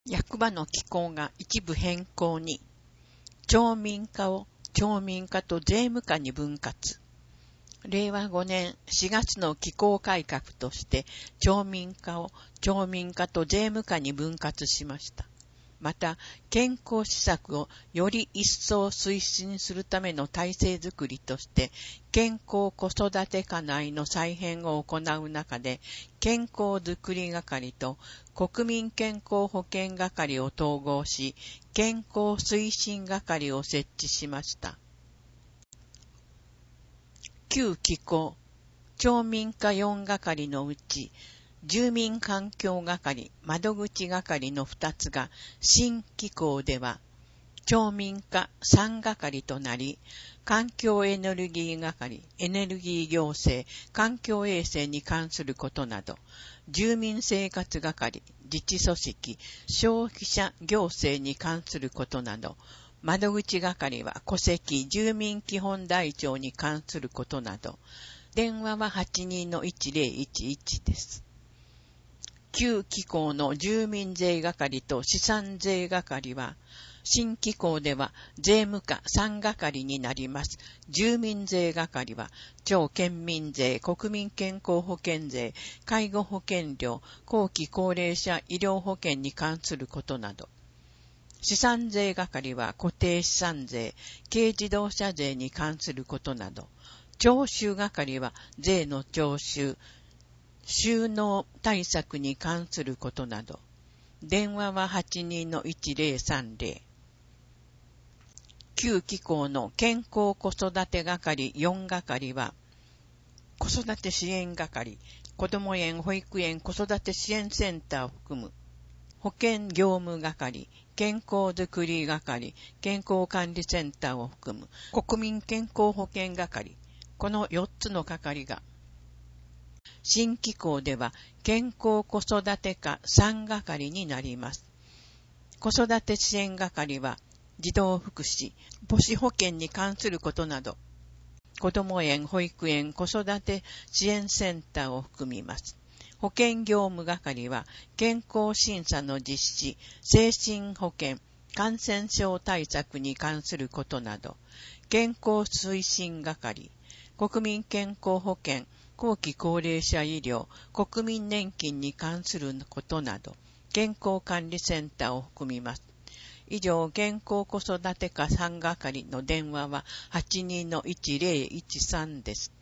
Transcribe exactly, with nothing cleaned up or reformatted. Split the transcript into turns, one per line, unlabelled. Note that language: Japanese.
役場の機構が一部変更に、町民課を町民課と税務課に分割。れいわごねんしがつの機構改革として、町民課を町民課と税務課に分割しました。また、健康施策をより一層推進するための体制づくりとして、健康子育て課内の再編を行う中で、健康づくり係と国民健康保険係を統合し、健康推進係を設置しました。旧機構、町民課よん係のうち、住民環境係、窓口係のふたつが新機構では、町民課さん係となり、環境エネルギー係、エネルギー行政、環境衛生に関することなど、住民生活係、自治組織、消費者行政に関することなど、窓口係は戸籍住民基本台帳に関することなど、電話は はちにーのいちぜろいちいち です。旧機構の住民税係と資産税係は、新機構では税務課さん係になります。住民税係は、町県民税、国民健康保険税、介護保険料、後期高齢者医療保険に関することなど。資産税係は固定資産税、軽自動車税に関することなど。徴収係は税の徴収、収納対策に関することなど。電話は はちにーのいちぜろさんぜろ。旧機構の健康子育て係よん係は、子育て支援係、子ども園、保育園、子育て支援センターを含む、保健業務係、健康づくり係、健康管理センターを含む、国民健康保険係、このよっつの係が、新機構では健康子育て課さん係になります。子育て支援係は児童福祉、母子保健に関することなど、子ども園、保育園、子育て支援センターを含みます。保健業務係は健康審査の実施、精神保健、感染症対策に関することなど、健康推進係、国民健康保険、後期高齢者医療、国民年金に関することなど、健康管理センターを含みます。以上、健康子育て課さん係の電話は はちにーのいちぜろいちさん です。